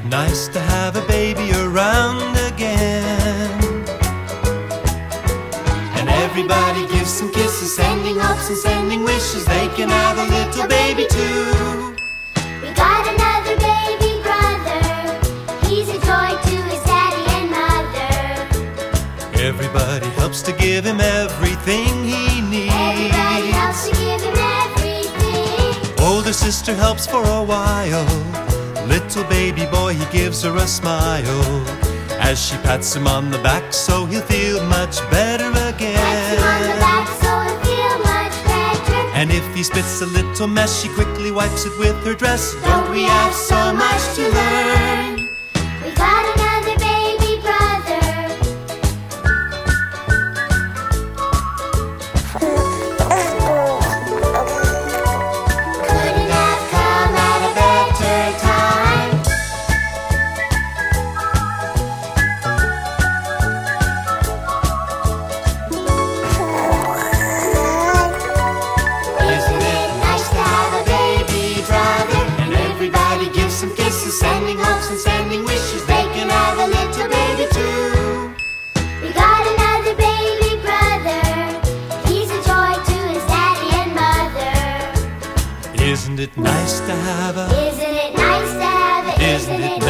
nice to have a baby around again? And everybody gives some kisses, sending hopes and sending wishes. They can have a little baby too. We got another baby brother. He's a joy to his daddy and mother. Everybody helps to give him everything he needs. Everybody helps to give him everything. Older sister helps for a while. Little baby boy, he gives her a smile as she pats him on the back so he'll feel much better again. Pats him on the back so he'll feel much better. And if he spits a little mess, she quickly wipes it with her dress. Don't we have so much to learn? We got another baby brother. Couldn't have come at a better time. Isn't it nice to have a baby brother? And everybody gives some kisses, sending hopes and sending wishes. They can have a little baby too. We got another baby brother. He's a joy to his daddy and mother. Isn't it nice to have a? Isn't it nice to have it? Isn't it